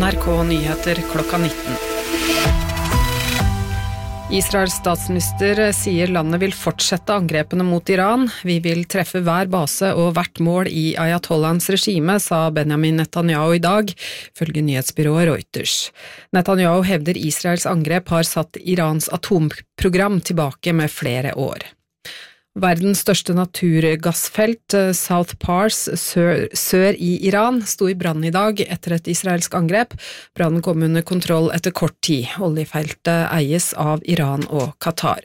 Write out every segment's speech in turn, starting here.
NRK Nyheter klokka 19. Israels statsminister sier landet vil fortsette angrepene mot Iran. Vi vil treffe hver base og hvert mål i Ayatollahens regime, sa Benjamin Netanyahu i dag, følge nyhetsbyrået Reuters. Netanyahu hevder Israels angrep har satt Irans atomprogram tilbake med flere år. Verdens største naturgassfelt, South Pars, sør i Iran, sto i brann i dag etter et israelsk angrep. Brannen kom under kontroll etter kort tid. Oljefeltet eies av Iran og Qatar.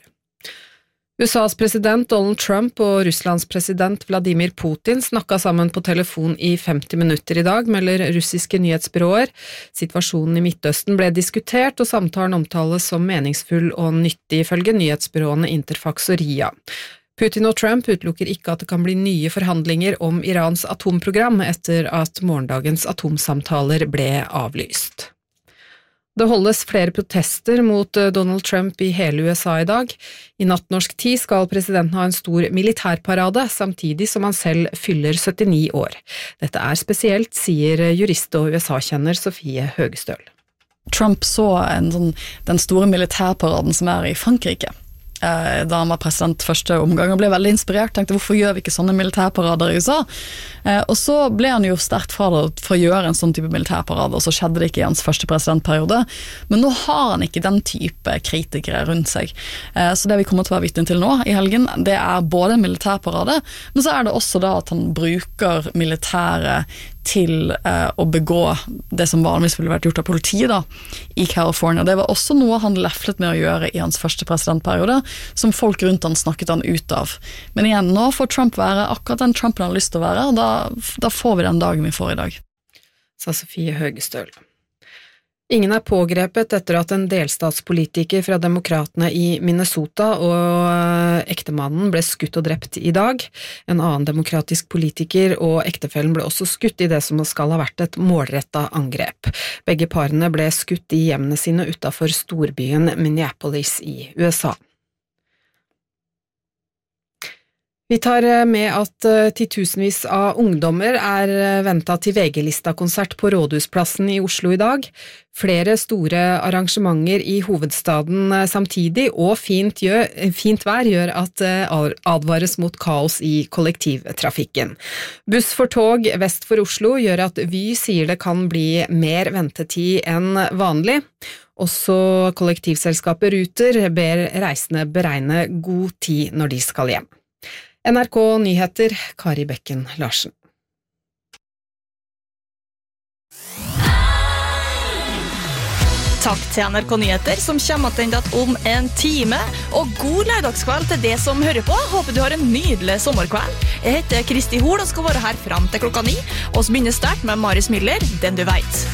USAs president Donald Trump og Russlands president Vladimir Putin snakket sammen på telefon i 50 minutter i dag, melder russiske nyhetsbyråer. Situasjonen i Midtøsten ble diskutert, og samtalen omtales som meningsfull og nyttig, ifølge nyhetsbyråene Interfax og RIA. Putin og Trump utelukker ikke at det kan bli nye forhandlinger om Irans atomprogram etter at morgendagens atomsamtaler ble avlyst. Det holdes flere protester mot Donald Trump i hele USA i dag. I natt norsk tid skal presidenten ha en stor militærparade, samtidig som han selv fyller 79 år. Dette er spesielt, sier jurist og USA-kjenner Sofie Høgestøl. Trump så den store militærparaden som er i Frankrike. Da han var president første omgang og ble veldig inspirert, tenkte hvorfor gjør vi ikke sånne militærparader i USA? Og så ble han jo sterkt frarådet for å gjøre en sånn type militærparade, og så skjedde det ikke i hans første presidentperiode. Men nå har han ikke den type kritikere rundt seg. Så det vi kommer til å være vitne til nå i helgen, det er både en militærparade, men så er det også da at han bruker militære til å begå det som vanligvis ville vært gjort av politiet da, i California. Det var også noe han leflet med å gjøre i hans første presidentperiode, som folk rundt han snakket han ut av. Men igjen, nå får Trump være akkurat den Trumpen han har lyst til å være, og da får vi den dagen vi får i dag. Sa Sofie Høgestøl. Ingen er pågrepet etter at en delstatspolitiker fra demokratene i Minnesota og ektemannen ble skutt og drept i dag. En annen demokratisk politiker og ektefellen ble også skutt i det som skal ha vært et målrettet angrep. Begge parene ble skutt i hjemmene sine utenfor storbyen Minneapolis i USA. Vi tar med at titusenvis av ungdommer er ventet til VG-lista-konsert på Rådhusplassen i Oslo i dag. Flere store arrangementer i hovedstaden samtidig, og fint vær gjør at advares mot kaos i kollektivtrafikken. Buss for tog vest for Oslo gjør at Vy sier det kan bli mer ventetid enn vanlig. Også kollektivselskapet Ruter ber reisende beregne god tid når de skal hjem. NRK Nyheter, Kari Bekken Larsen. Takk til NRK Nyheter, som kommer tilbake om en time. Og god lørdagskveld til det som hører på. Håper du har en nydelig sommerkveld. Jeg heter Kristi Hol og skal være her frem til klokka 9. Og så begynner sterkt med Maris Miller, Den du vet.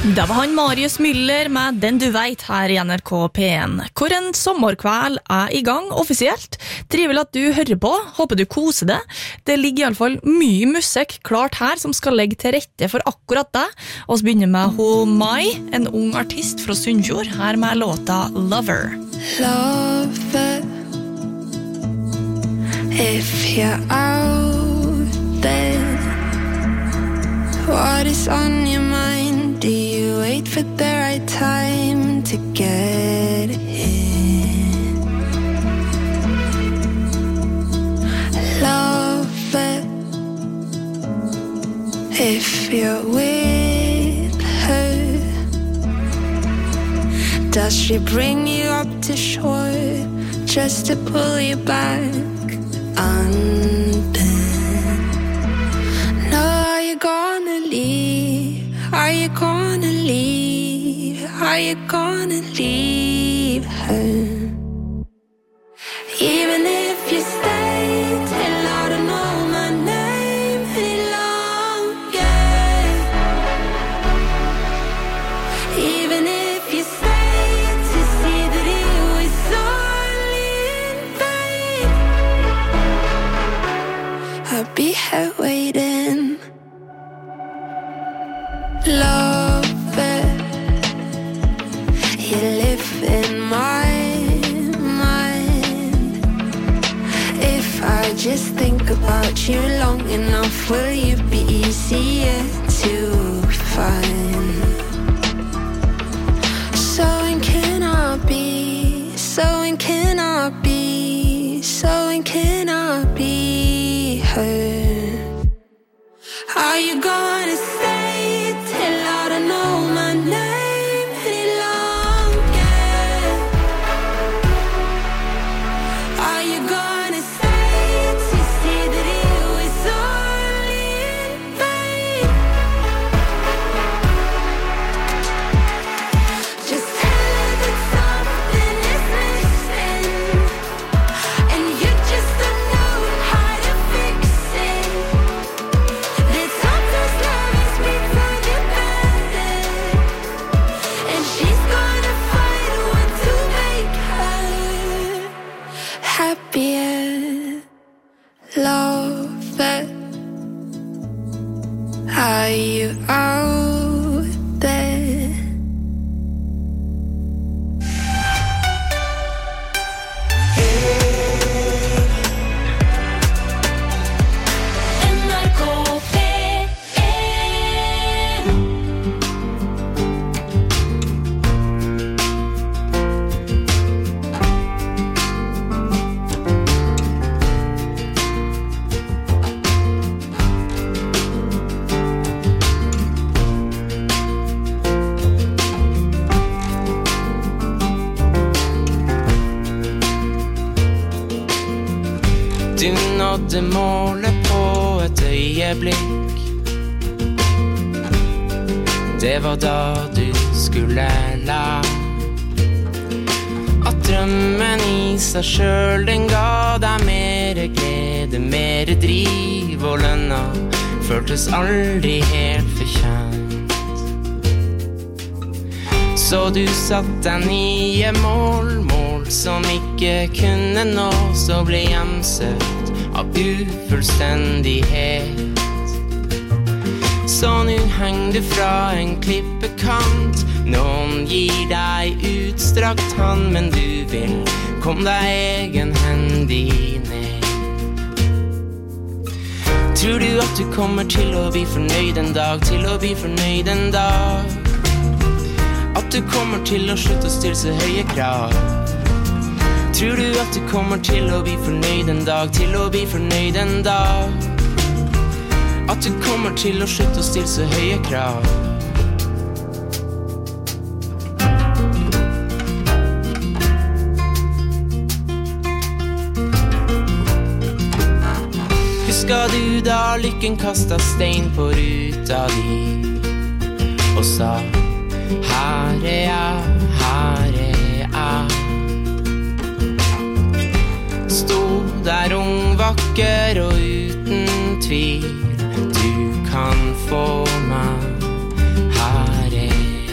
Det var han Marius Müller med Den du vet her I NRK P1, hvor en sommerkveld I gang offisielt. Trivelig at du hører på, håper du koser det. Det ligger I alle fall mye musikk klart her som skal legge til rette for akkurat det. Og så begynner med hun Mai, en ung artist fra Sunnfjord, her med låta Lover. Lover, if you're out there, what is on your mind? Do you wait for the right time to get in? Love it if you're with her. Does she bring you up to shore just to pull you back under? No, are you gonna leave? Are you gonna leave? Are you gonna leave her? Even if you stay till I don't know my name any longer. Even if you stay to see that it was only in vain, I'll be here waiting. Love it, you live in my mind. If I just think about you long enough, will you be easier to find? So when can I be? So when can I be? So when can I be her? Are you gonna stay till I don't know my name any longer? Are you gonna stay to see that it was only in vain? Just tell her that something is missing, and you just don't know how to fix it. That sometimes love is before the better, and she's gonna find a way to make her happier. Love it. Are you out there? NRK P1. Du nådde målet på et øyeblikk. Det var da du skulle la at drømmen I seg selv den ga deg mere glede, mere driv, og lønna føltes aldri helt fortjent. Så du satt deg nye mål som ikke kunne nås, og ble hjemsøkt av ufullstendighet. Så nu henger du fra en klippekant, noen gir deg utstrakt hand, men du vil komme deg egenhendig ned. Tror du at du kommer til å bli fornøyd en dag, til å bli fornøyd en dag? At du kommer til å slutte å stille så høye krav? Tror du at du kommer til å bli fornøyd en dag, til å bli fornøyd en dag? At du kommer til å slutte å stille så høye krav? Husker du da lykken kastet stein på ruta di og sa, her jeg, her jeg. Stod der ung, vakker og uten tvil, du kan få meg, her jeg.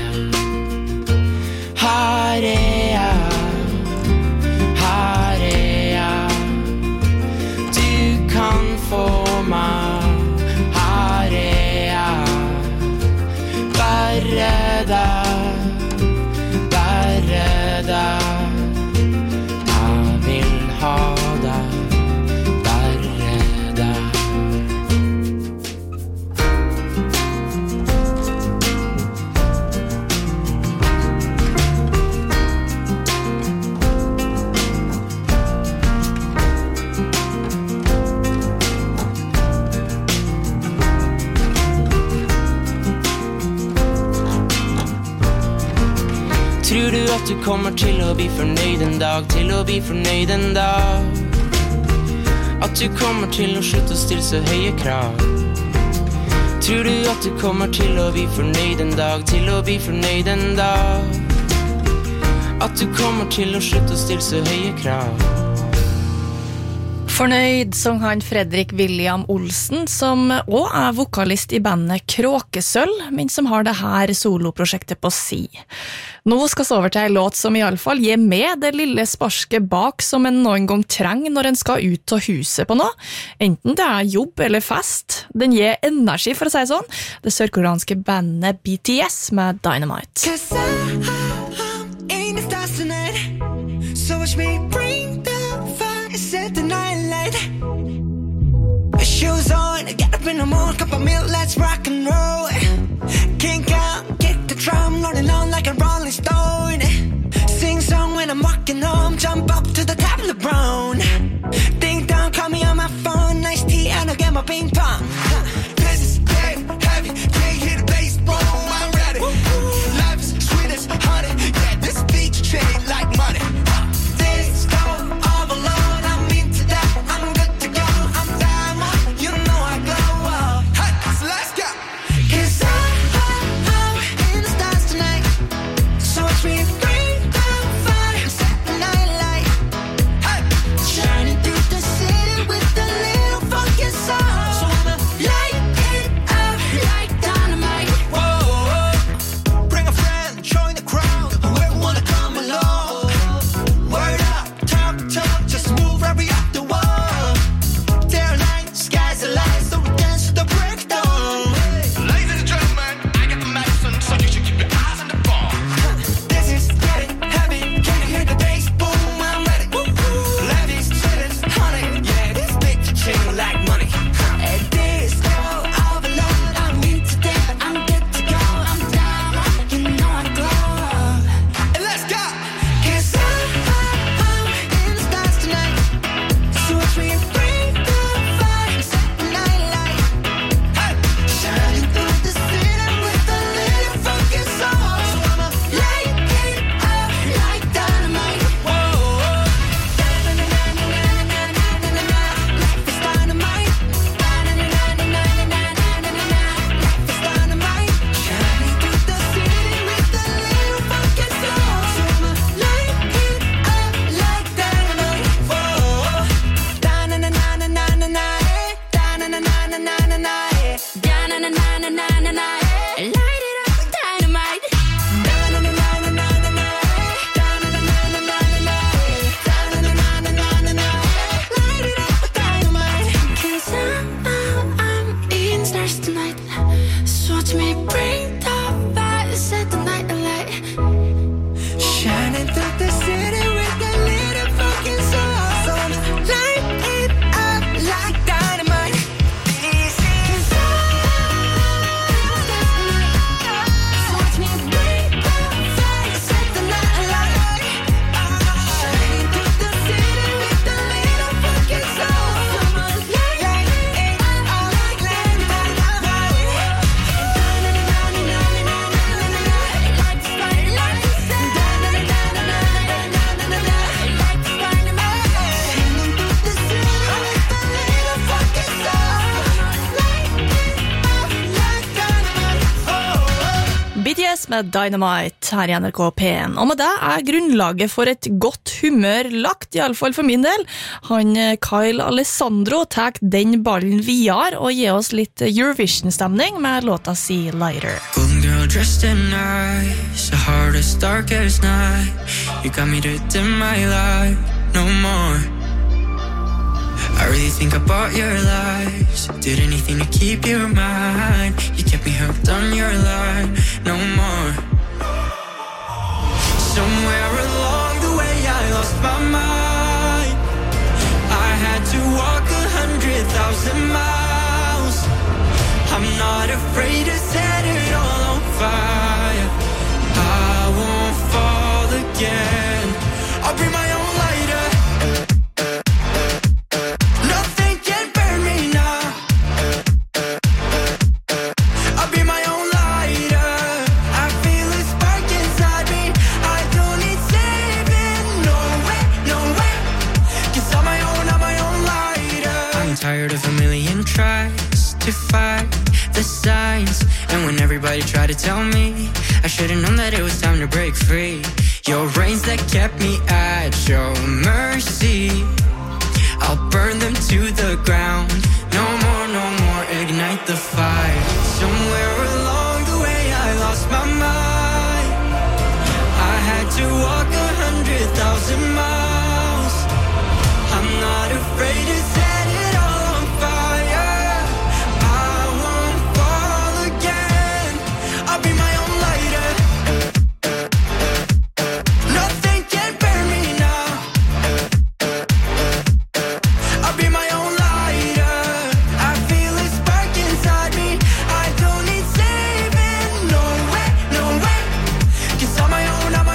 Tror du at du kommer til å bli fornøyd en dag, til å bli fornøyd en dag? At du kommer til å slutte å stille så høye krav? Tror du at du kommer til å bli fornøyd en dag, til å bli fornøyd en dag? At du kommer til å slutte å stille så høye krav? Fornøyd sang han Fredrik William Olsen, som også er vokalist i bandet Kråkesølv, men som har det her soloprosjektet på si. Nå skal vi over til en låt som i alle fall gir med det lille sparske bak som en noen gang trenger når en skal ut av huset på noe, enten det er jobb eller fest. Den gir energi, for å si sånn. Det sørkoreanske bandet BTS med Dynamite. 'Cause I'm in the stars tonight, so watch me bring the fire, set the night light. Shoes on, get up in the morning, cup of milk, let's rock and roll. Kink out, kick the drum, rolling on like a rolling stone. Sing song when I'm walking home, jump up to the top of the brown. Ding dong, call me on my phone, nice tea and I'll get my ping pong. This is dead heavy, can't hear the bass, boom, I'm ready. Life is sweet as honey, yeah, this beat chain like money. This go overload, I'm into that, I'm good to go, I'm diamond, you know I glow. Hey, so let's go. 'Cause I'm in the stars tonight, so watch me bring the fire, set the night light. Hey, shining through the city with a little funky soul. So I'ma light it up like dynamite. Whoa, bring a friend, join the crowd, whoever wanna come along. Word up, talk, just move right up the wall. Day or night, sky's the light, so we dance to the breakdown. Ladies and gentlemen, I got the medicine, so you should keep your eyes on the ball. This is getting heavy, can you hear the bass? Boom, I'm ready. Life is sweet as honey, yeah, this big chain like money. And this go overload, I'm into that, I'm good to go, I'm down, you know I glow. And let's go. 'Cause I'm in the stars tonight, so watch me bring the fire, set the night light. Hey, shining through the city with a little funky soul. So I'ma light it up like dynamite. Whoa, life is dynamite. Life is dynamite. Shining through the city with a little funky soul. So I'ma light it up like dynamite. Whoa, light it up like dynamite. Light it up like dynamite. 'Cause I'm in stars tonight, so watch me bring the fire, set the night alight. Shining through the city with a little fucking soul. So light it up like dynamite. This is so watch me bring the fire, set the night alight. Shining through the city with a little fucking soul. So light it up like dynamite. BTS med Dynamite her i NRK P1. Og med det er grunnlaget for et godt humør lagt, i alle fall for min del. Han Kyle Alessandro tar den ballen videre og gir oss litt Eurovision-stemning med låta si Lighter. Golden girl dressed in ice, a heart as dark as night. You got me to dim my light, no more. I really think I bought your lies, did anything to keep your mind. You kept me hooked on your line, no more. Somewhere along the way I lost my mind. I had to walk 100,000 miles. I'm not afraid to set it all on fire. I won't fall again. I'll bring my own lighter. Nothing can burn me now. I'll be my own lighter. I to fight the signs. And when everybody tried to tell me, I should've known that it was time to break free. Your reins that kept me at your mercy, I'll burn them to the ground. No more, ignite the fire. Somewhere along the way I lost my mind. I had to walk 100,000 miles. I'm not afraid to set it all on fire. I won't fall again. I'll be my own lighter. Nothing can burn me now. I'll be my own lighter. I feel a spark inside me. I don't need saving. No way, no way. 'Cause I'm my own lighter.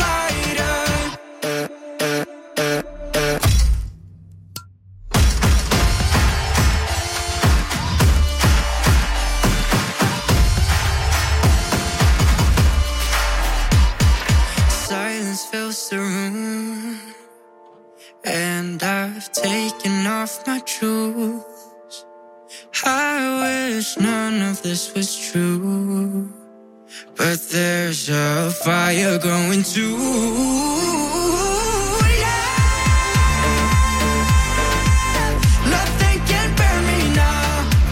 Silence fills the room, and I've taken off my shoes. I wish none of this was true, but there's a fire growing too. Nothing can burn me now.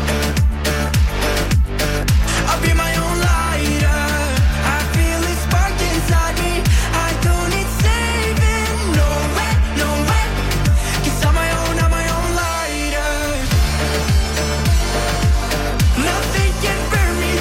I'll be my own lighter. I feel a spark inside me. I don't need saving. No way, no way. 'Cause I'm my own lighter. Nothing can burn me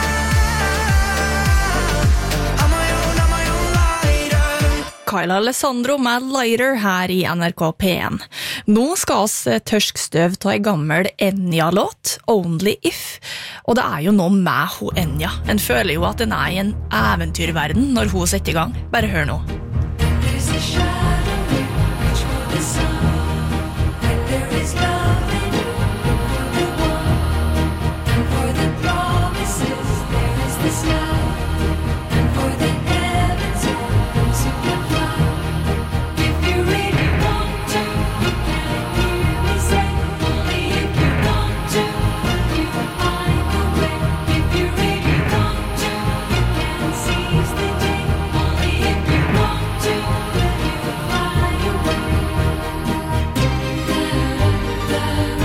down. I'm my own lighter. Kyla Alessandro med Lighter her i NRK P1. Nå skal oss tørskstøv ta en gammel Enya-låt, Only If. Og det er jo noe med hun Enya. En føler jo at den er i en eventyrverden når hun setter i gang. Bare hør nå. There's a shadow in which will the sun, and there is love in you for the one, and for the promises there is the sky, and for the heavens and those who can fly. If you really want to, you can hear me say, only if you want to, you find the way. If you really want to, you can seize the day, only if you want to, you fly away.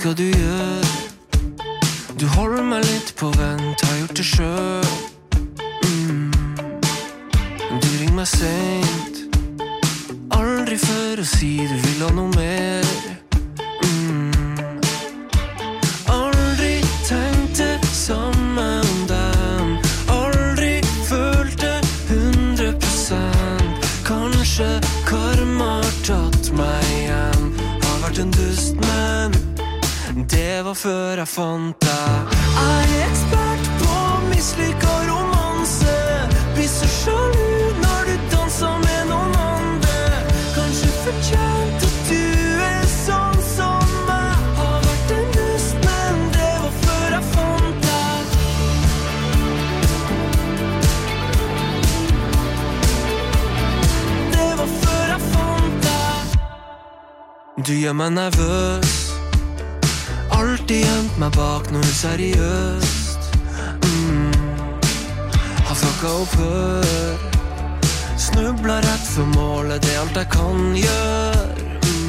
skal du gjøre? Du holder meg litt på vent, har gjort det selv. Du ringer meg sent, aldri før å si du vil ha noe mer. Aldri tenkte samme om dem, aldri følte 100%. Kanskje karma har tatt meg igjen, har vært en dust, men det var før jeg fant deg. Jeg er ekspert på mislykket romanse, blir så sjalu når du danser med noen andre. Kanskje fortjent at du er sånn som meg, har vært en dust, men det var før jeg fant deg. Det var før jeg fant deg. Du gjør meg nervøs, alltid gjemt meg bak noe seriøst. Har fucka opp før, snubla rett for målet, det er alt jeg kan gjøre.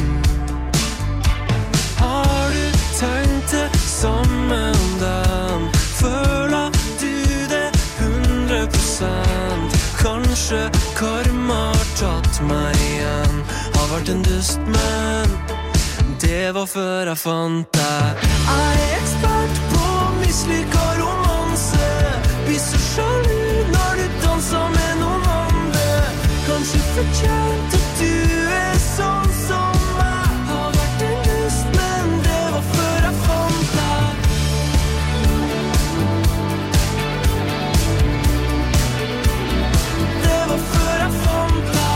Har du tenkt det samme om dem? Føler du det 100%? Kanskje karma har tatt meg igjen, har vært en dust, men det var før jeg fant deg. Jeg er ekspert på mislykket romanse, blir så sjalu når du danser med noen andre. Kanskje fortjent at du er sånn som meg, har vært en dust, men det var før jeg fant deg. Det var før jeg fant deg.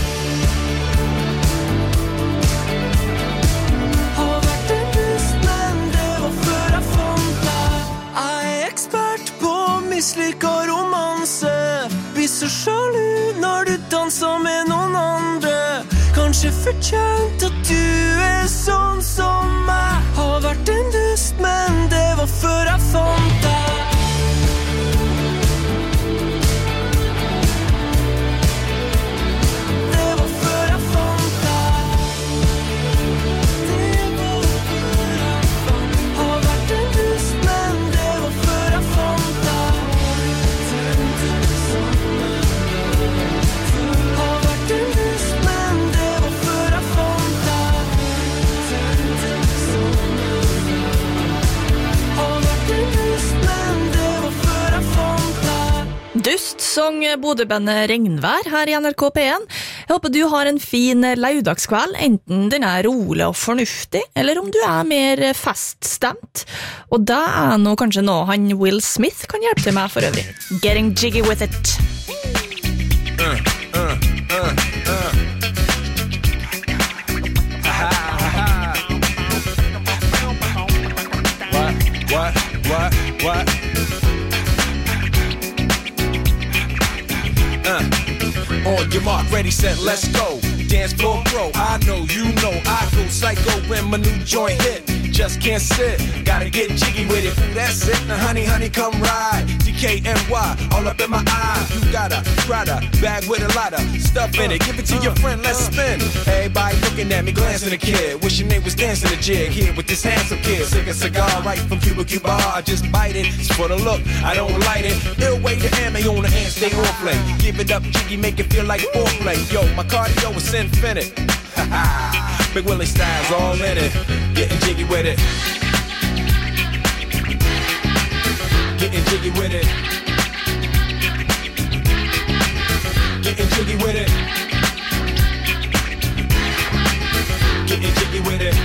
Mislykket romanse, blir så sjalu når du danser med noen andre. Kanskje fortjent at du er sånn som meg, har vært en dust, men det var før jeg fant deg. Det var før jeg fant deg. Det var før jeg fant deg. Har vært en dust, men det var før jeg fant deg. Dust sang Bodø-bandet Regnvær her i NRK P1. Jeg håper du har en fin laudagskveld, enten den er rolig og fornuftig, eller om du er mer feststemt. Og det er nå kanskje noe han Will Smith kan hjelpe til med for øvrig. Getting jiggy with it. What? On your mark, ready, set, let's go. Dance floor pro, I know, you know, I go psycho when my new joint hit. Just can't sit, gotta get jiggy with it. That's it, now honey, come ride. DKNY, all up in my eye. You got a Prada bag with a lot of stuff in it. Give it to your friend, let's spin. Everybody looking at me, glancing a kid. Wishing they was dancing a jig here with this handsome kid. Sick a cigar right from Cuba Cuba. I just bite it, it's for the look, I don't light it. Ill way to ammo on the hand, stay on play. Give it up, jiggy, make it feel like foreplay. Yo, my cardio is infinite. Big Willie style's all in it. Getting jiggy with it. Getting jiggy with it. Getting jiggy with it. Getting jiggy with it.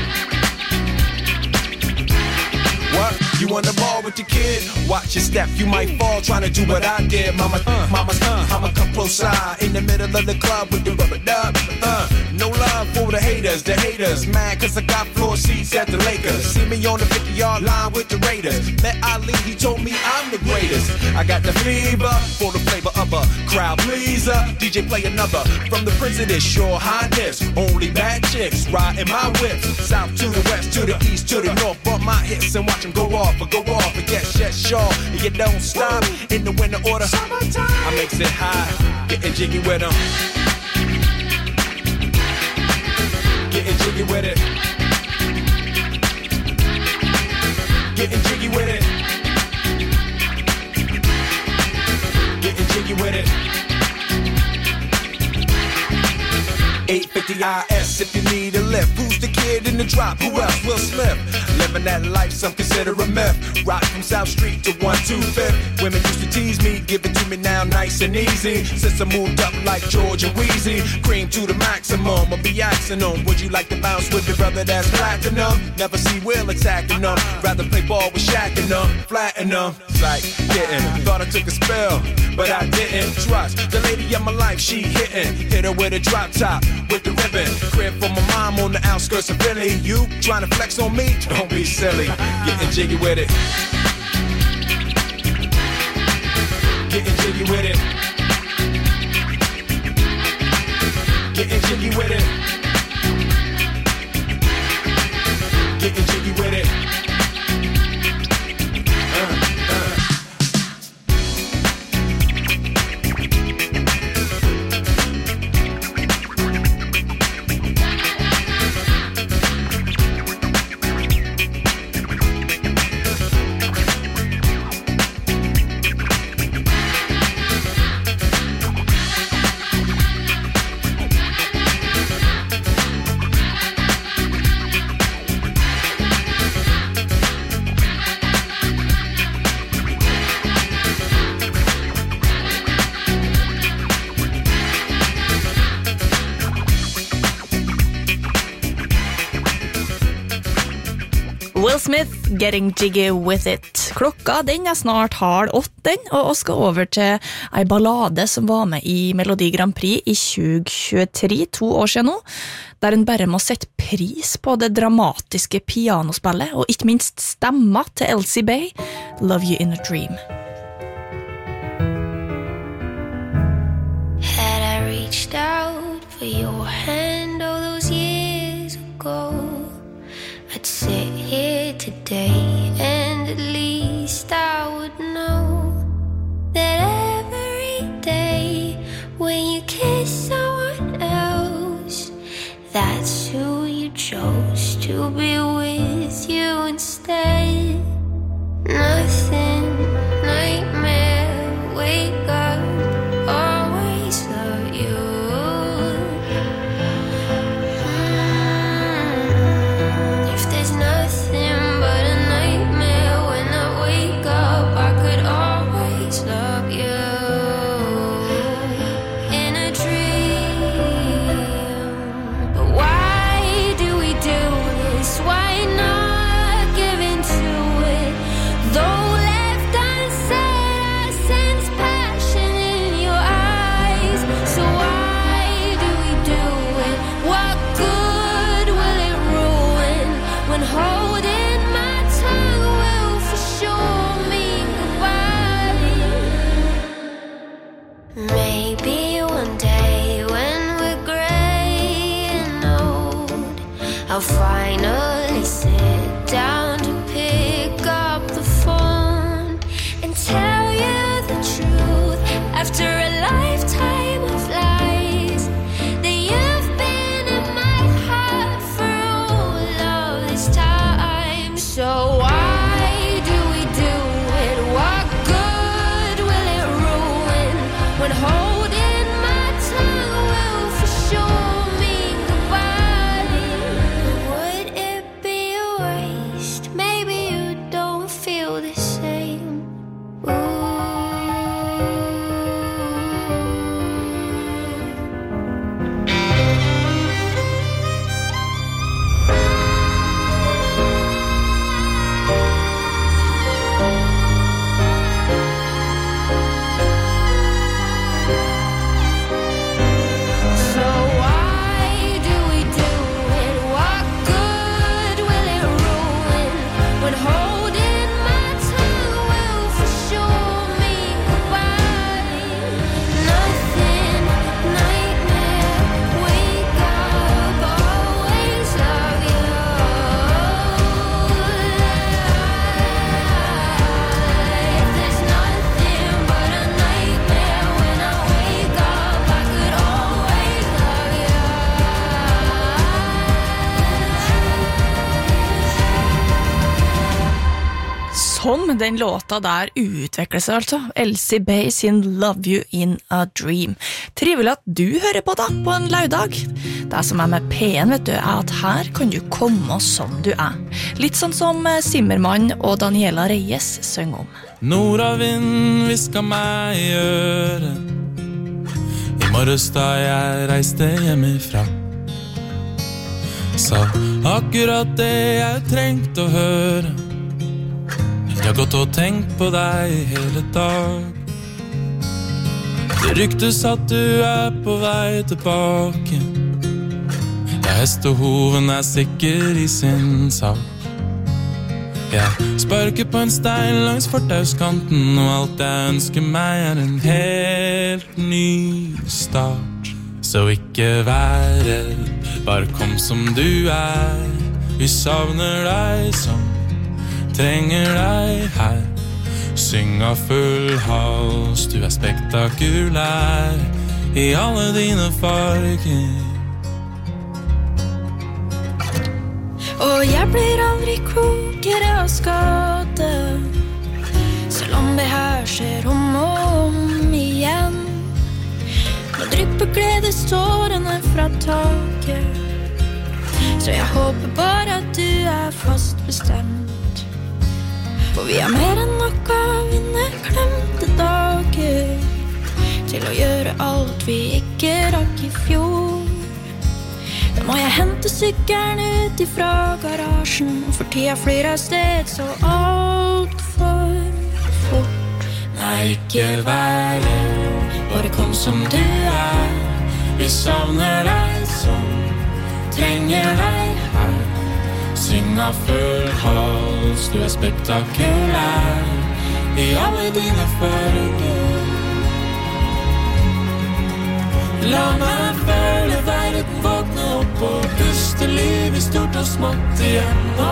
What? You on the ball with your kid? Watch your step, you might fall trying to do what I did. Mama, I'ma come close side in the middle of the club with the rubber dub. No love for the haters, mad cause I got floor seats at the Lakers. See me on the 50-yard line with the Raiders. Met Ali, he told me I'm the greatest. I got the fever for the flavor of a crowd pleaser. DJ play another from the Prince of this, your highness. Only bad chicks riding my whip. South to the west, to the east, to the north. Bump my hips and watch them go off. And get sure, and you don't stop in the winter order. I makes it high, getting jiggy with them. Getting jiggy with it. Getting jiggy with it. Getting jiggy with it. 850 IS if you need a lift. Who's the kid in the drop? Who else? Will Smith. Living that life, some consider a myth. Rock from South Street to 125th. Women used to tease me, give it to me now nice and easy. Since I moved up like George and Wheezy, cream to the maximum, I'll be asking them, would you like to bounce with your brother that's platinum? Never see Will attacking them. Rather play ball with Shaq and them, flatten them. Like getting, thought I took a spell, but I didn't. Trust the lady of my life, she hitting. Hit her with a drop top, with the ribbon. Crib for my mom on the outskirts of Philly. You trying to flex on me? Don't be silly. Getting jiggy with it. Getting jiggy with it. Getting jiggy with it. Getting jiggy with it. Will Smith, Getting Jiggy With It. Klokka den snart 7:30, og vi skal over til en ballade som var med i Melodi Grand Prix i 2023, 2 år siden nå, der en bare må sette pris på det dramatiske pianospillet, og ikke minst stemma til Elsie Bay, Love You In A Dream. Had I reached out for your hand all those years ago, I'd sit here today and at least I would know that every day when you kiss someone else, that's who you chose to be with you instead. Nothing, nightmare, wake up, always love you. If there's nothing but a nightmare when I wake up, I could always love you. In a dream. But why do we do this? Why not give in to it? Though left unsaid, I sense passion in your eyes. So why do we do it? What good will it ruin when holding my tongue will for sure mean goodbye? Maybe one day when we're gray and old, I'll finally sit down to pick up the phone and tell you the truth after a lifetime of lies, that you've been in my heart for all of this time. So why do we do it? What good will it ruin when holding my tongue will for sure mean goodbye? Would it be a waste? Maybe you don't feel the same. Ooh. Sånn, den låta der utvikler seg altså. Elsie Bay sin Love You in a Dream. Trivelig at du hører på da, på en laudag. Det som med P1, vet du, at her kan du komme som du Litt sånn som Simmermann og Daniela Reyes synger om. Nordavind visker meg I øret I morges da jeg reiste hjemmefra Sa akkurat det jeg trengte å høre Jeg har gått og tenkt på deg hele dag Det ryktes at du på vei tilbake Ja, hestehoven sikker I sin sak Jeg sparker på en stein langs fortauskanten Og alt jeg ønsker meg en helt ny start Så ikke vær redd, bare kom som du Vi savner deg som trenger deg her Syng av full hals, du spektakulær I alle dine farger Og jeg blir aldri klokere av skade Selv om det her skjer om og om igjen Nå drypper gledestårene fra taket Så jeg håper bare at du fast bestemt For vi mer enn nok av inneklemte dager Til å gjøre alt vi ikke rakk I fjor Da må jeg hente sykkelen ut ifra garasjen For tida flyr av sted så alt for fort Nei, ikke vær redd, bare kom som du Vi savner deg som trenger deg her Syng av full hals, du spektakulær I alle dine farger La meg føle verden våkne opp Og puste liv I stort og smått igjen nå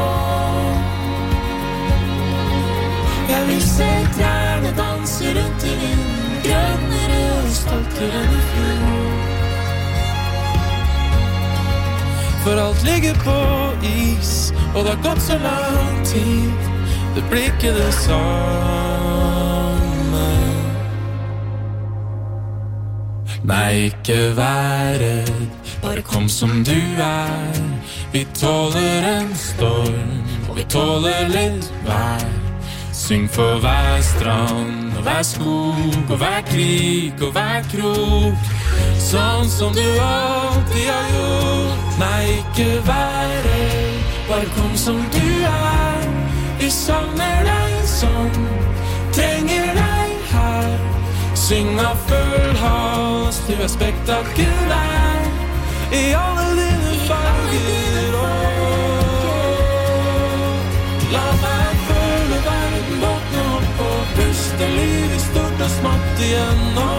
Jeg vil se trærne danse rundt I vinden Grønnere og stoltere enn I fjor For alt ligger på is Og det har gått så lang tid Det blir ikke det samme Nei, ikke vær redd Bare kom som du Vi tåler en storm Og vi tåler litt vær Syng for hver strand Og hver skog Og hver krig Og hver krok Sånn som du alltid har gjort Nei, ikke vær redd Bare kom som du Vi savner deg som trenger deg her Syng av full hals Du spektakulær I alle dine farger La meg føle verden våkne opp Og puste liv I stort og smått igjen nå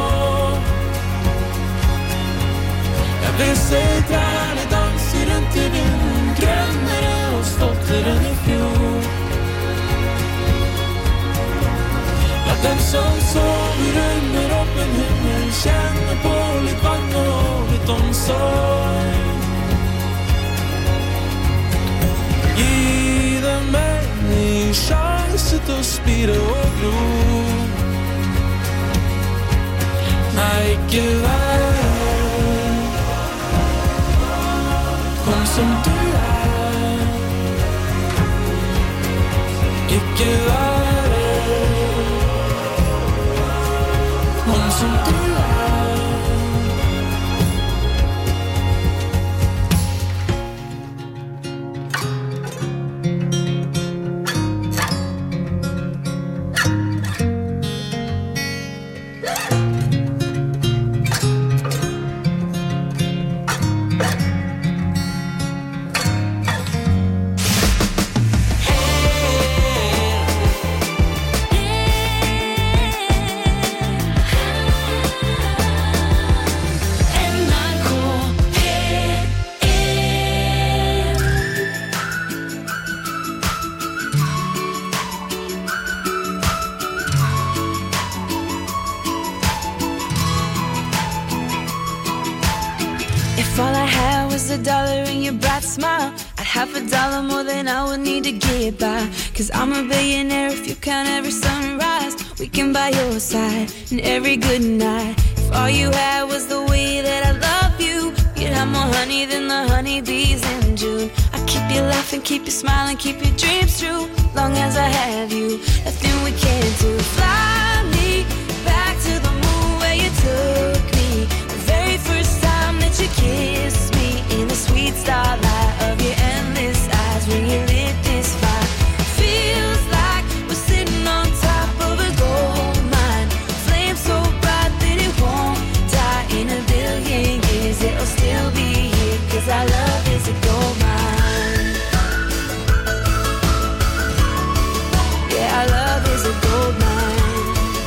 Jeg vil se trærne danse rundt I vinden Grønnere og stoltere enn I fjor La dem som sover under åpen himmel Kjenne på litt vann og litt omsorg Gi dem en ny sjanse til å spire og gro Nei, ikke vær Kom som du Ikke vær Kom som du If all I had was $1 and your bright smile I'd $50 more than I would need to get by. Cause I'm a billionaire if you count every sunrise. We can buy your side and every good night. If all you had was the way that I love you, you'd have more honey than the honeybees in June. I keep you laughing, keep you smiling, keep your dreams true. Long as I have you, nothing we can't do. Fly me back to the moon where you took me. The very first time that you kissed me. In the sweet starlight of your endless eyes when you lit this fire. Feels like we're sitting on top of a gold mine. Flame so bright that it won't die. In a billion years it'll still be here. Cause our love is a gold mine. Yeah, our love is a gold mine.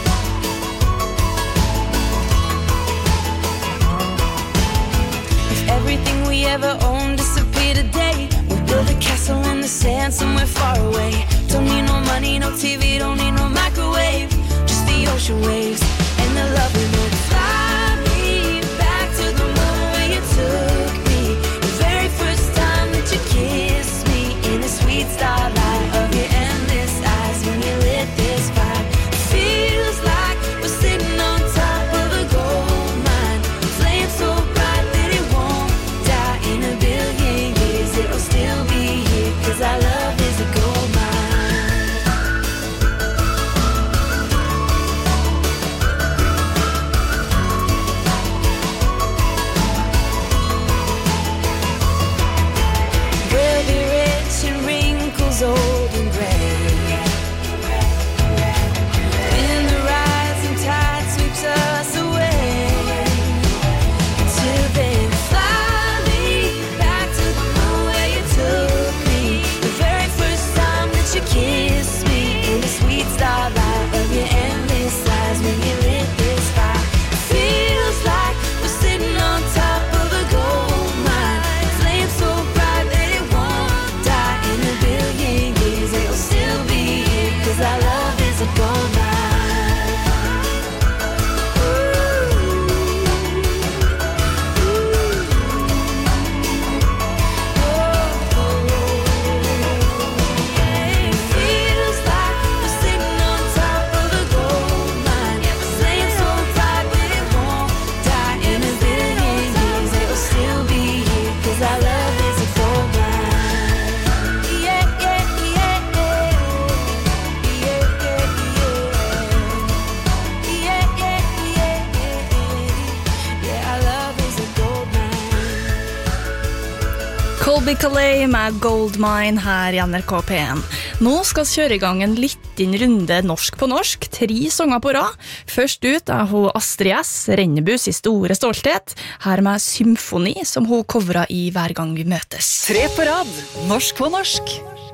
If everything we ever owned disappeared today, we'll build a castle in the sand somewhere far away. Don't need no money, no TV, don't need no microwave. Just the ocean waves and the love we make. Fly me back to the moon where you took me. The very first time that you kissed me. In the sweet starlight of your endless eyes when you lit this fire. Feels like we're sitting on top of a gold mine. Flame so bright that it won't die. In a billion years it'll still be here. Cause our love is a gold mine. We'll be rich in wrinkles old and gray. When the rising tide sweeps us away. Until then, fly me back to the moon where you took me. The very first time that you kissed me. In the sweet starlight of your endless eyes when you lit this fire. Feels like we're sitting on top of a gold mine. Flame so bright that it won't die. In a billion years it'll still be here. Cause our love is a gold mine. Feels like we're sitting on top of a gold mine. Flame so bright that it won't die. In a billion years it'll still be here. Cause our love is a gold mine. Yeah, yeah, yeah, yeah. Yeah, yeah, yeah. Yeah, yeah, yeah, yeah. Yeah, our love is a gold mine. Colby Calais med Goldmine her i NRK P1. Nå skal vi kjøre i gang en liten runde norsk på norsk, 3 sanger på rad. Først ut hun Astrid S, Rennebus i store stolthet, her med Symfoni, som hun coveret i Hver gang vi møtes. 3 på rad, norsk på norsk.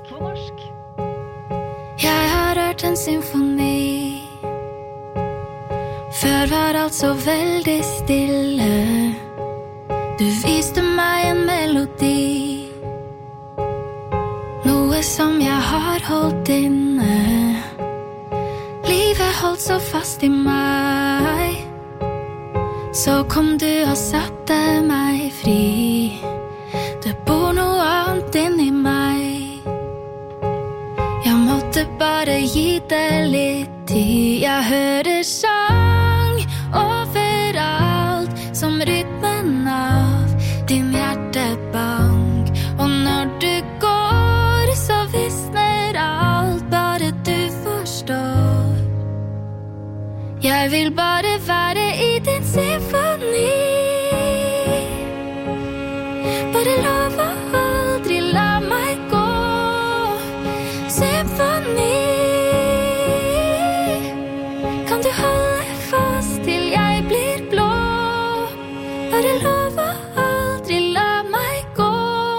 Jeg har hørt en symfoni. Før var alt så veldig stille. Du viste meg en melodi. Noe som jeg har holdt inne. Livet holdt så fast i meg. Så kom du og satte meg fri. Det bor noe annet inni meg. Jeg måtte bare gi det litt tid. Jeg hører sang overalt, som rytmen av din hjertebank. Og når du går, så visner alt, bare du forstår. Jeg vil bare være i din symfoni. Bare lov å aldri la meg gå. Symfoni. Kan du holde fast til jeg blir blå? Bare lov å aldri la meg gå.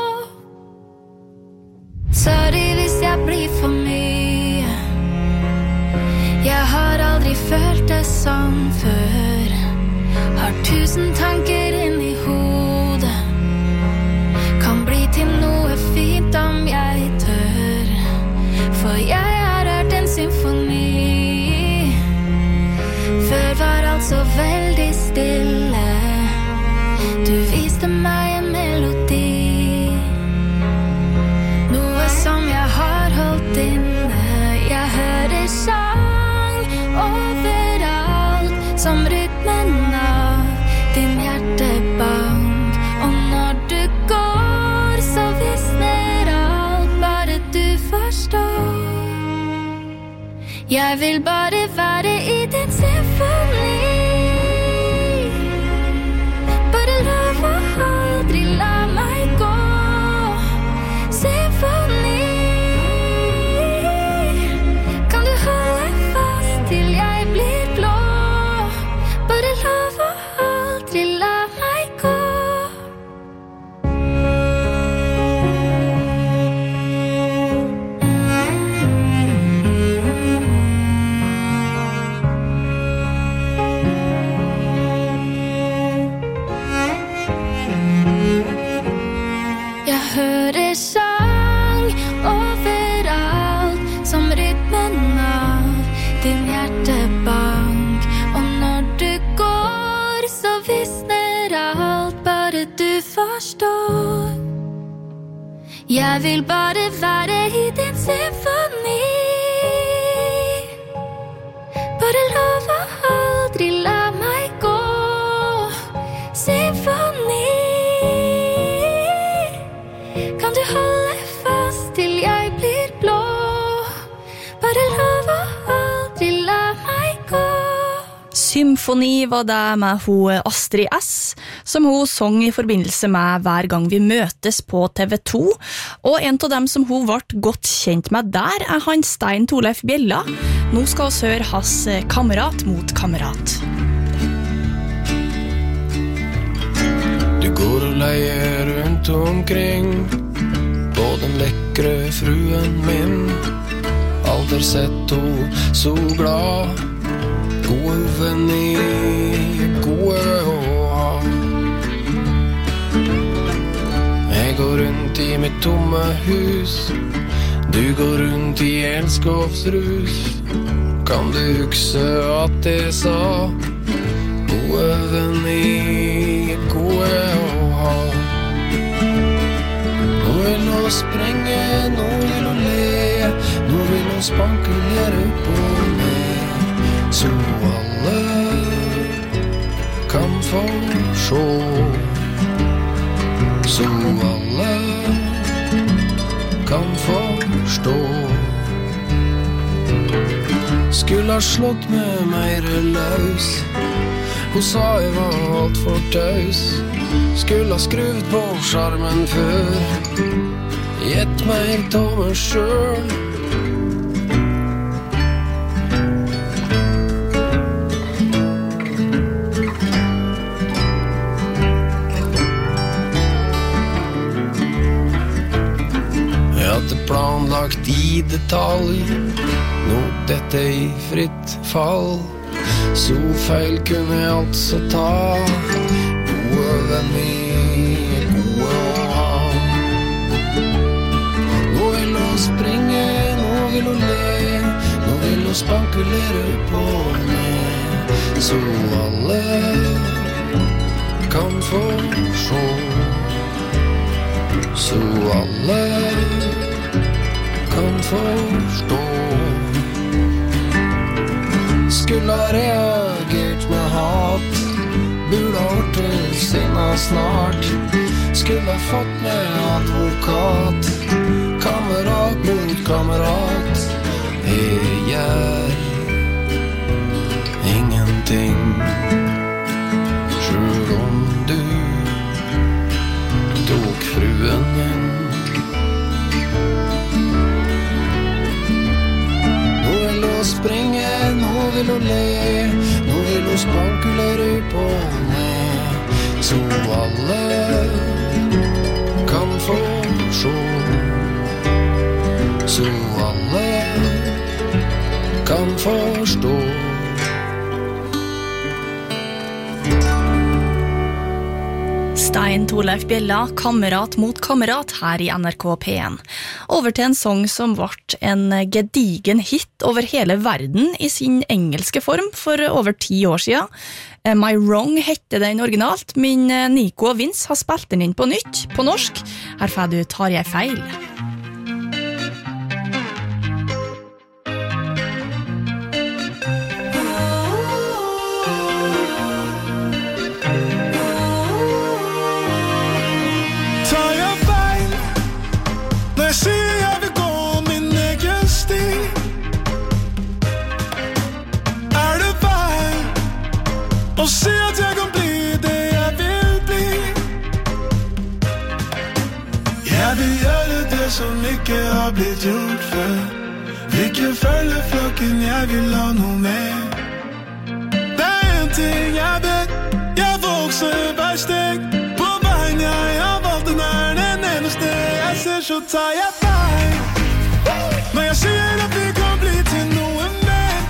Sorry hvis jeg blir for mye. Jeg har aldri følt det sånn før. Har 1000 tanker inn i hodet. Kan bli Jeg vil bare være i din symfoni. Bare lov å aldri la meg gå. Symfoni. Kan du holde fast til jeg blir blå? Bare lov å aldri la meg gå. Jeg hører sang overalt, som rytmen av din hjertebank. Og når du går, så visner alt, bare du forstår. Jeg vil bare være i din symfoni. Bare lov å aldri la meg gå. Symfoni. Kan du holde fast til jeg blir blå? Bare lov å aldri la meg gå. Symfoni var det med hun Astrid S, som hun sang i forbindelse med Hver gang vi møtes på TV2. Og en av dem som hun ble godt kjent med der han Stein Torleif Bjella. Nå skal vi høre hans Kamerat mot kamerat. Du går og leier rundt omkring på den lekre fruen min. Aldri sett hun så glad. Gode venner, gode å ha. Jeg går rundt i mitt tomme hus. Du går rundt i elskovsrus. Kan du huske at jeg sa gode venner, gode å ha. Nå vil hun sprenge, nå vil hun le, nå vil hun spankulere på meg. Så alle kan få se. Så alle kan forstå. Skulle ha slått med mer løs. Hun sa jeg var alt for taus. Skulle ha skruvet på skjermen før. Gjett meg ta meg selv. Planlagt i detalj. Nå dette i fritt fall. Så feil kunne jeg altså ta. Gode venner, gode å ha. Nå vil hun springe, nå vil hun le, nå vil hun spankulere på meg. Så alle kan få se. Så alle kan forstå. Skulle ha reagert med hat. Burde ha vært til sinna snart. Skulle ha fått med advokat. Kamerat mot kamerat. Jeg gjør ingenting. Selv om du tok fruen min. Springe, nå vil hun le, nå vil hun spankulere på meg. Så alle kan få se. Så alle kan forstå. Stein Torleif Bjella, Kamerat mot kamerat her i NRK P1. Over til en sang som ble en gedigen hit over hele verden i sin engelske form for over 10 år siden. Am I Wrong hette den originalt, men Nico og Vince har spilt den inn på nytt, på norsk. Her får du Tar jeg feil. Jeg vil gjøre det som ikke har blitt gjort før. Ikke følge flokken, jeg vil ha noe mer. Det en ting jeg vet, jeg vokser hver steg. På veien jeg har valgt, den den eneste jeg ser, så tar jeg feil. Men jeg sier at vi kan bli til noe mer.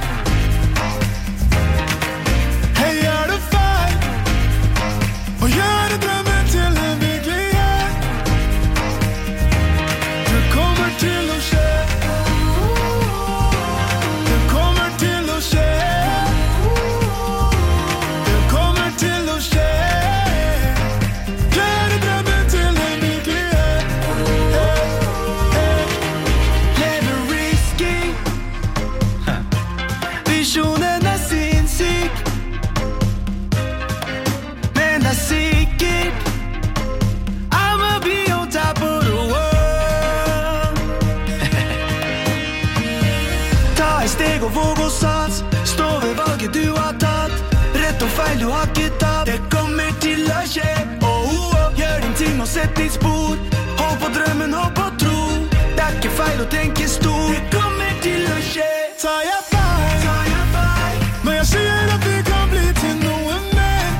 Hei, det feil å gjøre drømmen til en virkelighet? Det kommer til å skje. Det kommer til å skje. Det kommer til å skje. Gjøre drømmen til en virkelighet. Leve risky. Visjonen sinnssyk. Men det sikkert I'ma be on top of the world. Ta et steg og våg å sats. Stå ved valget du har tatt. Rett og feil du har ikke tatt. Det kommer til å skje. Gjør din ting og sett ditt spor. Hold på drømmen, hold på tro. Det ikke feil å tenke stor. Det kommer til å skje. Tar jeg feil? Men jeg sier at vi kan bli til noe mer.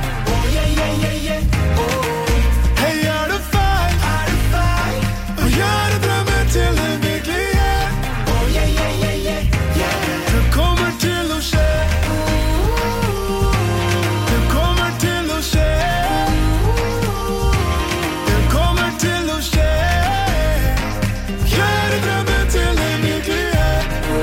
Hei, det feil å gjøre drømmen til en virkelighet? Det kommer til å skje. Det kommer til å skje. Det kommer til å skje. Gjøre drømmen til en virkelighet.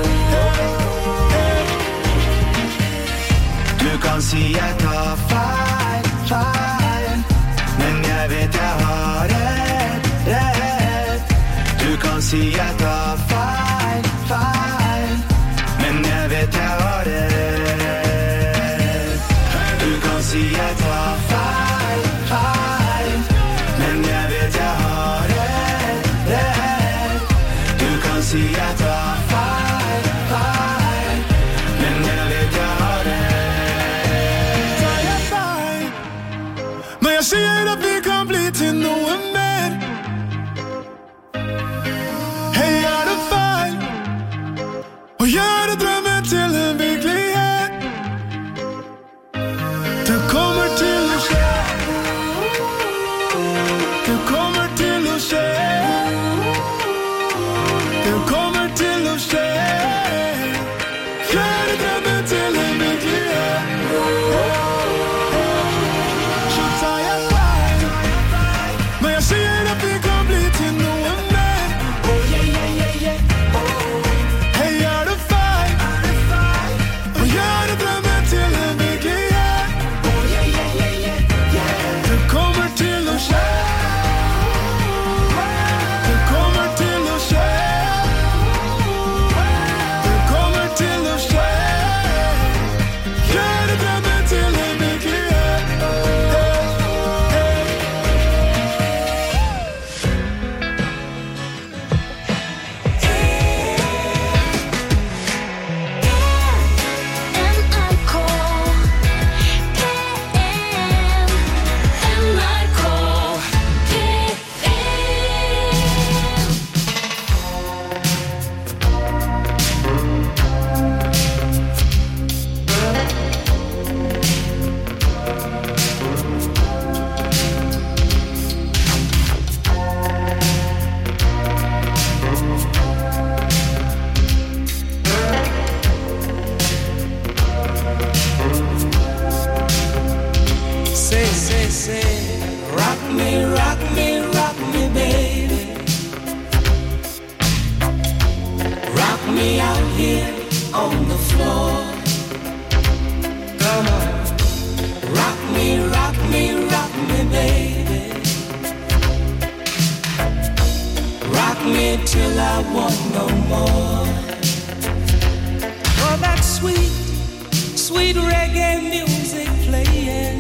Du kan si jeg tar feil, men jeg vet jeg har rett. Du kan si jeg tar feil, men jeg vet jeg har rett. Du kan si jeg tar feil, men jeg vet jeg har rett. Du kan si jeg tar feil, men jeg vet jeg har rett. Tar jeg feil? Men jeg sier at vi kan bli til noe mer. Hei, det feil å gjøre drømmen til en virkelighet? Det kommer til å skje. Det kommer til å skje. Det kommer til å skje. Gjøre drømmen til en virkelighet. Så tar jeg feil. Men jeg sier at vi kan bli til noe mer. Hei, det feil å gjøre drømmen til en virkelighet? Det kommer til å skje. Det kommer til å skje. Det kommer til å skje. Gjøre drømmen til en virkelighet. Say, rock me, baby. Rock me out here on the floor. Come on. Rock me, baby. Rock me till I want no more. Oh, that sweet, sweet reggae music playing.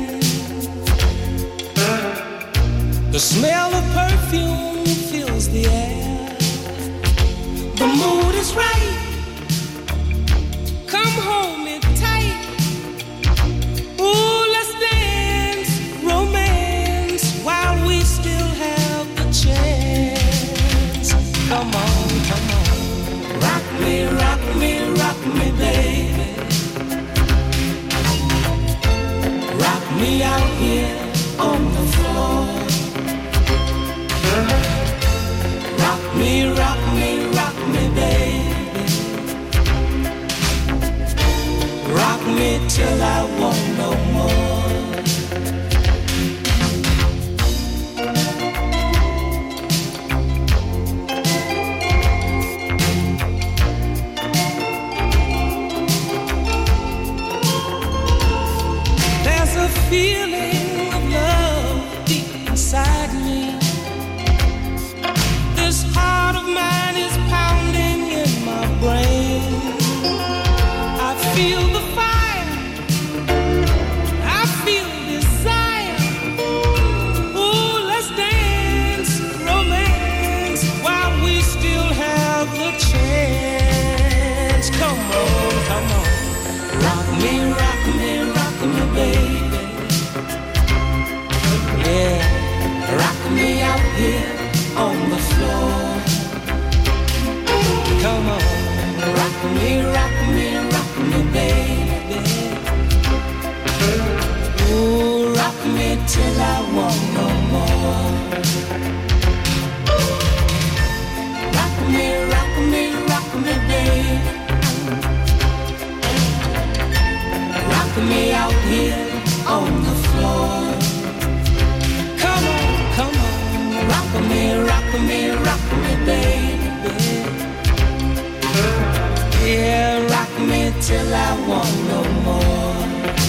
The smell of perfume fills the air. The mood is right. Come hold me tight. Ooh, let's dance, romance, while we still have the chance. Come on, come on. Rock me, rock me, rock me, baby. Rock me out here on the floor. Rock me, rock me, rock me, baby. Rock me till I want no more. There's a feeling of love deep inside me. This heart of mine is pounding in my brain. I feel the fire, I feel desire. Ooh, let's dance, romance, while we still have the chance. Come on, come on. Rock me, rock me, rock me, baby. Yeah, rock me out here on the floor. Come on, rock me, rock me, rock me, baby. Ooh, rock me till I want no more. Rock me, rock me, rock me, baby. Rock me out here on the floor. Come on, come on. Rock me, rock me, rock me, baby. Yeah, rock me till I want no more.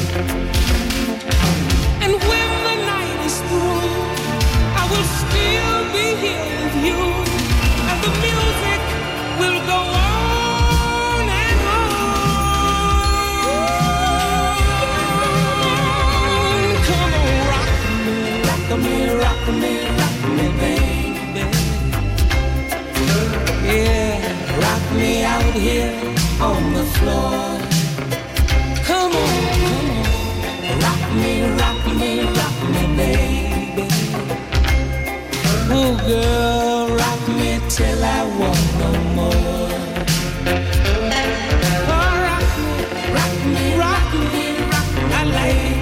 And when the night is through, I will still be here with you. And the music will go on and on. Come on, rock me, rock me, rock me, rock me, baby. Yeah, rock me out here on the floor. Come on, come on. Rock me, rock me, rock me, baby. Oh, girl, rock me till I want no more. Oh, rock me, rock me, rock me, rock me, lady.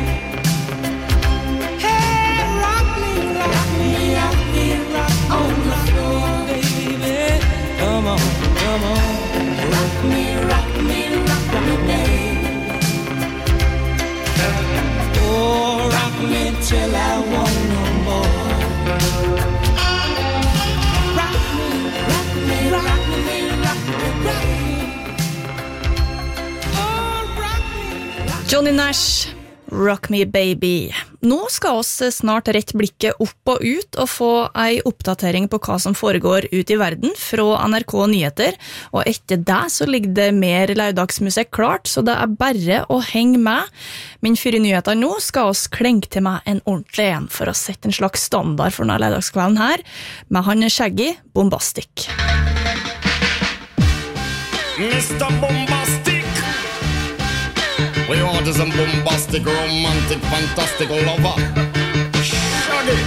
Hey, rock me out here, rock on the floor, baby. Come on, come on. Rock me, rock me, rock me, baby. Oh, rock me till I want no more. Rock me, rock me, rock me, rock me, baby. Oh, rock me, rock me. Johnny Nash, Rock Me Baby. Nå skal oss snart rett blikket opp og ut og få ei oppdatering på hva som foregår ut i verden fra NRK Nyheter, og etter det så ligger det mer laudagsmusikk klart, så det er bare å henge med. Men før i nyheter nå skal oss klenge til meg en ordentlig en for å sette en slags standard for denne laudagskvelden her, med han Shaggy, Bombastic. Mr. Bombastic. We want some bombastic, romantic, fantastic lover. Shaggy.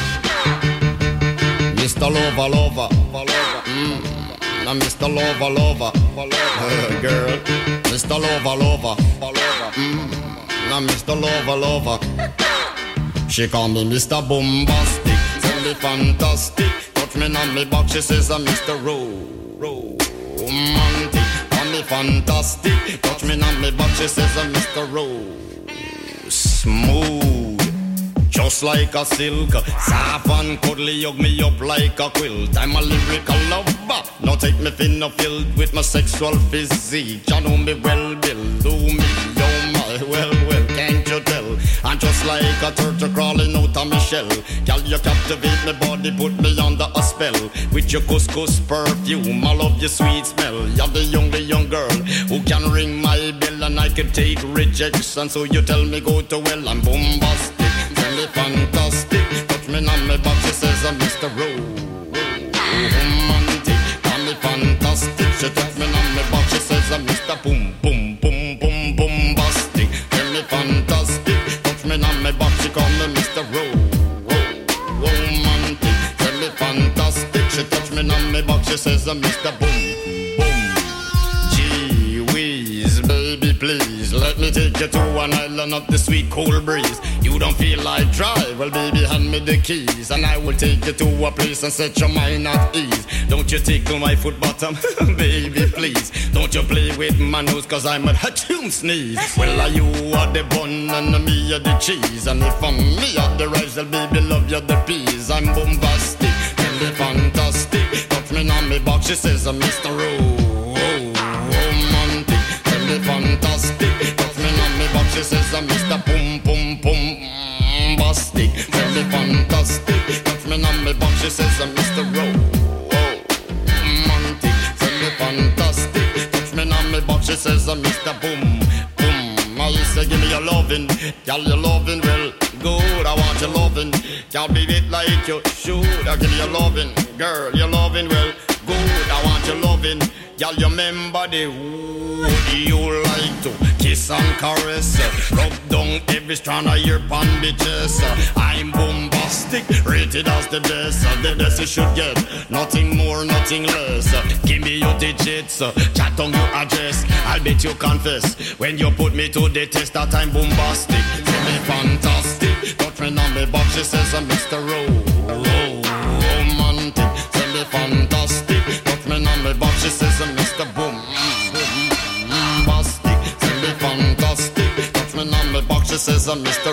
Mr. Lover, lover. Now Mr. Lover, lover. Girl. Mr. Lover, lover. Now Mr. Lover, lover. She call me Mr. Bombastic. Tell me fantastic. Touch me on me back, she says I'm Mr. Romantic. Fantastic, touch me on me back, she says I'm Mr. Rose. Smooth, just like a silk. Soft and cuddly, hug me up like a quilt. I'm a lyrical lover, now take me thin or filled with my sexual physique. You know me well, Bill, do me, oh my, well, can't you tell? I'm just like a turtle crawling out of my shell. Girl, you captivate my body, put me under a spell. With your couscous perfume, I love your sweet smell. You're the young girl who can ring my bell, and I can take rejection. So you tell me go to well, I'm bombastic, tell me fantastic. Touch me on my back, she says I'm Mr. Romantic. Call me fantastic, she touch me on my back, she says I'm Mr. Boom, boom, boom, boom, bombastic. Tell me fantastic, touch me on my back, she call me Mr. Romantic. Tell me fantastic, she touch me on my back, she she says, Mr. Boom, boom. Gee whiz, baby, please, let me take you to an island of the sweet cool breeze. You don't feel like drive, well, baby, hand me the keys, and I will take you to a place and set your mind at ease. Don't you tickle my foot bottom, baby, please. Don't you play with my nose, cause I'm a hatchoon sneeze. Well, are you are the bun and me are the cheese, and if I'm me are the rice, well, baby, love you the peas. I'm bombastic, tell me fantastic. Touch me on me box, she says, Mr. Romantic, tell me fantastic. Touch me on me box, she says, Mr. Pum Pum Pum Bastic, tell me fantastic. Touch me on me box, she says, Mr. Romantic, tell me fantastic. Touch me on me box, she says, Mr. Boom Boom. I used to give me your lovin', girl, your lovin', well, good. I want your lovin', can't beat it like you should. I give you your lovin', girl, your lovin', well, good. I want your lovin', girl, you remember the wood you like to kiss and caress, rub down every strand of your bandages. I'm bombastic, rated as the best you should get, nothing more, nothing less. Give me your digits, chat on your address, I'll bet you confess when you put me to the test that I'm bombastic. Say me fantastic, touch me on me box, she says, Mr. Romantic. Say me fantastic, touch me on me box, she says, Mr. Boom Bastic. Say me fantastic, touch me on me box, she says, Mr.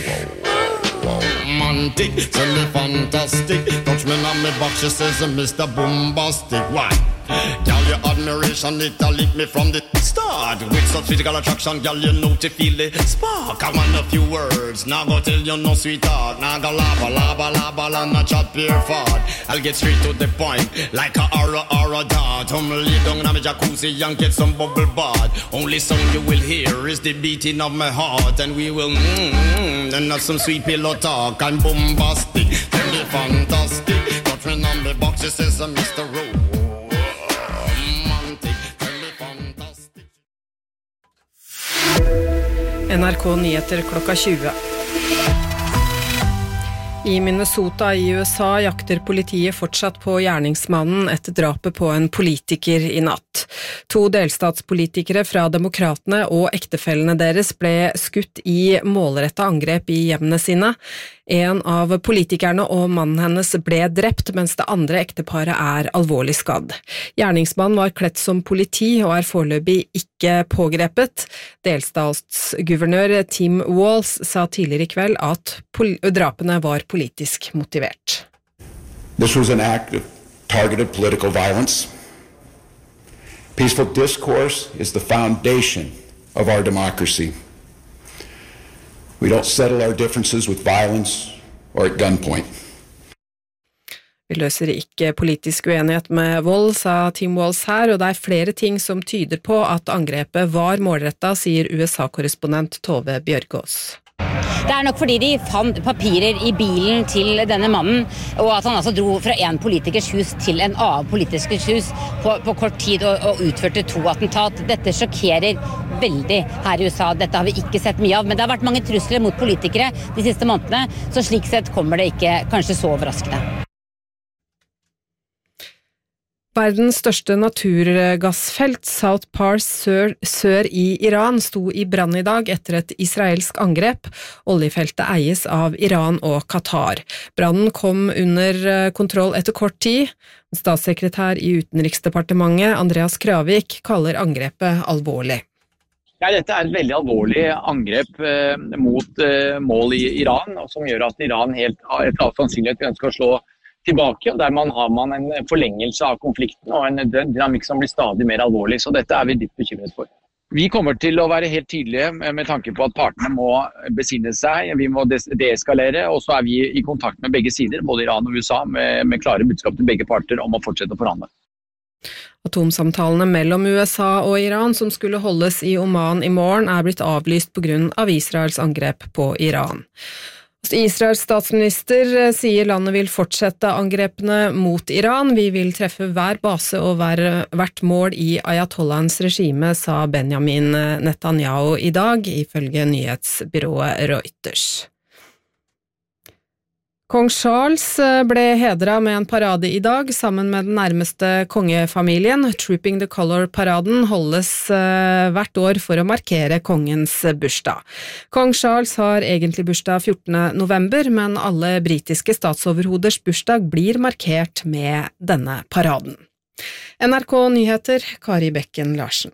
Romantic. Say me fantastic, touch me on me box, she says, Mr. Bombastic. Why? Girl, your admiration, it lit me from the start. With such physical attraction, girl, you know to feel the spark. I want a few words, now go tell you no sweetheart. Now go laba, and chat pure fart. I'll get straight to the point, like a aura dart. Lay down in my jacuzzi and get some bubble bath. Only sound you will hear is the beating of my heart. And we will and have some sweet pillow talk. I'm bombastic, tell me fantastic. Touch me on the box, she says, Mr. Rowe. NRK Nyheter klokka 20. I Minnesota i USA jakter politiet fortsatt på gjerningsmannen etter drapet på en politiker i natt. 2 delstatspolitikere fra demokratene og ektefellene deres ble skutt i målrettet angrep i hjemmene sine. En av politikerne og mannen hennes ble drept, mens det andre ekteparet alvorlig skadd. Gjerningsmannen var kledt som politi og foreløpig ikke pågrepet. Delstatsguvernør Tim Walz sa tidligere i kveld at drapene var politisk motivert. This was an act of targeted political violence. Peaceful discourse is the foundation of our democracy. We don't settle our differences with violence or at gunpoint. Vi løser ikke politisk uenighet med vold, sa Tim Walz her, og det flere ting som tyder på at angrepet var målrettet, sier USA-korrespondent Tove Bjørgaas. Det nok fordi de fant papirer i bilen til denne mannen, og at han altså dro fra en politikers hus til en annen politikers hus på kort tid og utførte 2 attentat. Dette sjokkerer veldig her i USA. Dette har vi ikke sett mye av, men det har vært mange trusler mot politikere de siste månedene, så slik sett kommer det ikke kanskje så overraskende. Verdens største naturgassfelt, South Pars sør i Iran, sto i brann i dag etter et israelsk angrep. Oljefeltet eies av Iran og Qatar. Brannen kom under kontroll etter kort tid. Statssekretær i Utenriksdepartementet, Andreas Kravik, kaller angrepet alvorlig. Ja, dette et veldig alvorlig angrep mot mål i Iran, som gjør at Iran helt etter all sannsynlighet ønsker å slå tilbake, og der har man en forlengelse av konflikten og en dynamikk som blir stadig mer alvorlig, så dette vi dypt bekymret for. Vi kommer til å være helt tydelige med tanke på at partene må besinne seg, vi må deeskalere, og så vi i kontakt med begge sider, både Iran og USA, med klare budskap til begge parter om å fortsette å forhandle. Atomsamtalene mellom USA og Iran som skulle holdes i Oman i morgen blitt avlyst på grunn av Israels angrep på Iran. Israels statsminister sier landet vil fortsette angrepene mot Iran. Vi vil treffe hver base og hvert mål i Ayatollahens regime, sa Benjamin Netanyahu i dag, ifølge nyhetsbyrået Reuters. Kong Charles ble hedret med en parade I dag sammen med den nærmeste kongefamilien. Trooping the Colour-paraden holdes hvert år for å markere kongens bursdag. Kong Charles har egentlig bursdag 14. november, men alle britiske statsoverhoders bursdag blir markert med denne paraden. NRK Nyheter, Kari Bekken Larsen.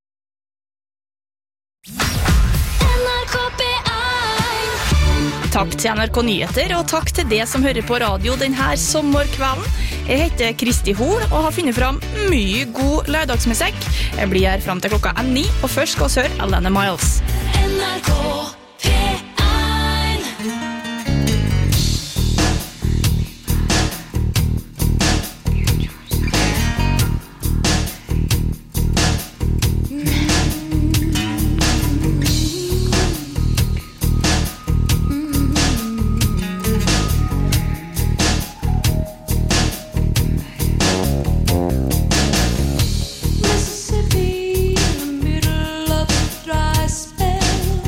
Takk til NRK Nyheter, og takk til det som hører på radio denne sommerkvelden. Jeg heter Kristi Hol, og har funnet fram mye god lørdagsmusikk. Jeg blir her frem til klokka 9, og først skal vi høre Alana Miles. NRK P1 Mississippi in the middle of a dry spell.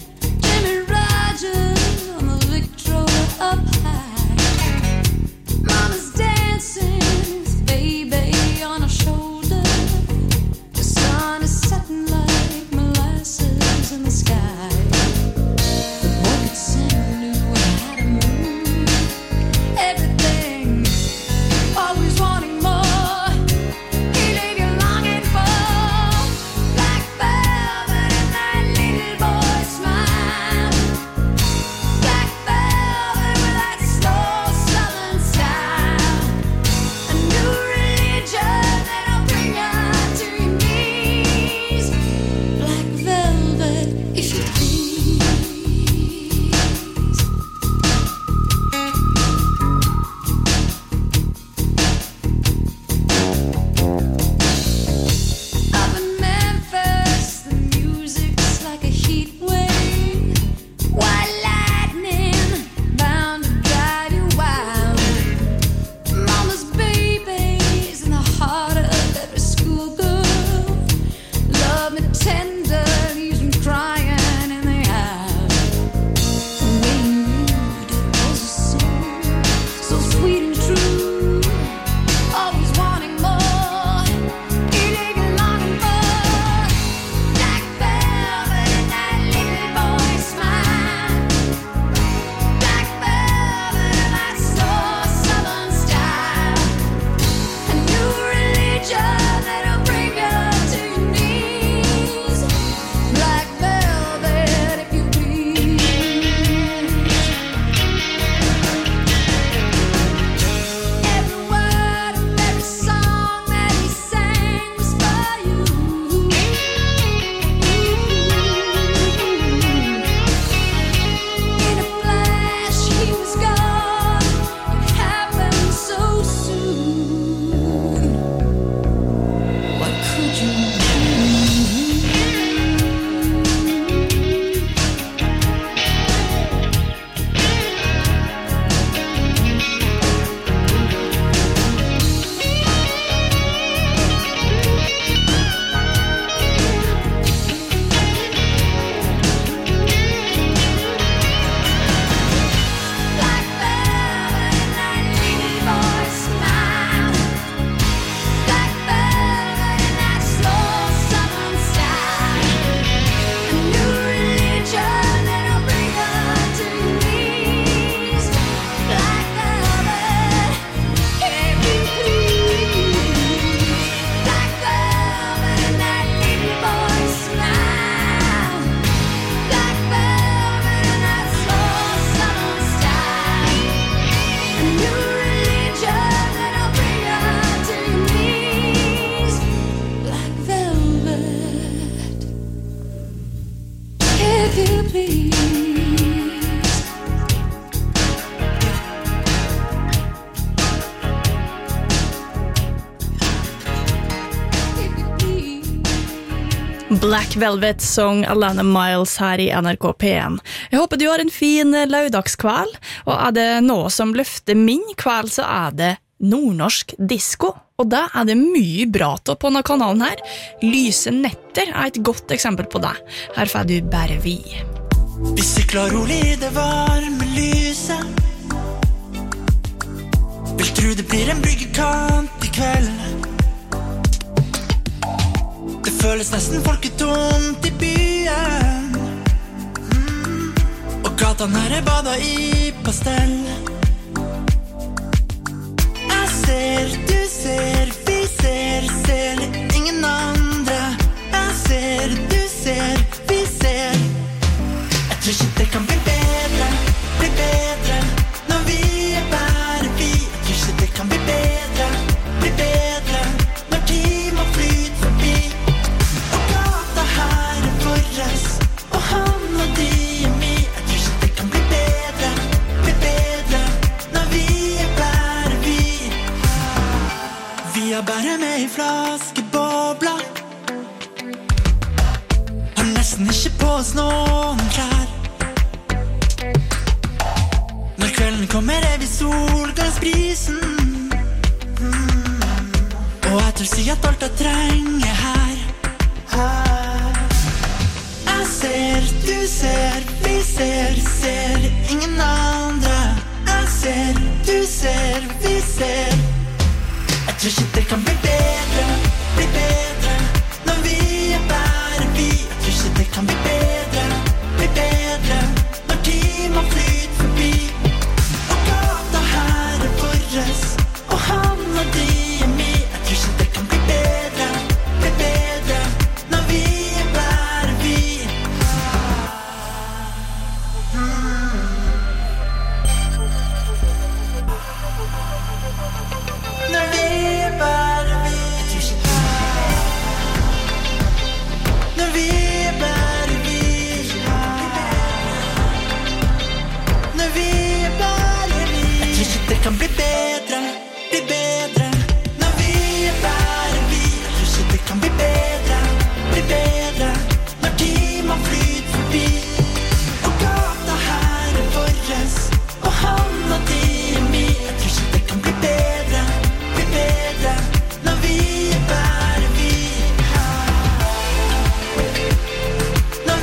Black Velvet Song Alana Miles her i NRK P1. Jeg håper du har en fin lørdagskveld, og er det noe som løfter min kveld, så er det nordnorsk disco. Og da er det mye bra til på denne kanalen her. Lyse netter er et godt eksempel på det. Her får du bare vi. Vi sykler rolig i det varme lyset, Vil tro det blir en byggekant I kveld. Det føles nesten folketomt I byen. Og gatene her badet I pastell. Jeg ser, du ser, vi ser ingen andre. Jeg ser, du ser, vi ser. Jeg tror ikke det kan bli bedre når vi bare vi. Jeg tror ikke det kan bli bedre når tid må flyte forbi. Og gata her våres, og han og de mi. Jeg tror ikke det kan bli bedre når vi bare vi. Vi har bare med I flaskebobla. Har nesten ikke på oss noen klær. Når kvelden kommer vi solgangsbrisen. Og jeg tør si at alt jeg trenger her. Jeg ser, du ser, vi ser ingen andre. Jeg ser, du ser, vi ser. Jeg tror ikke det kan bli bedre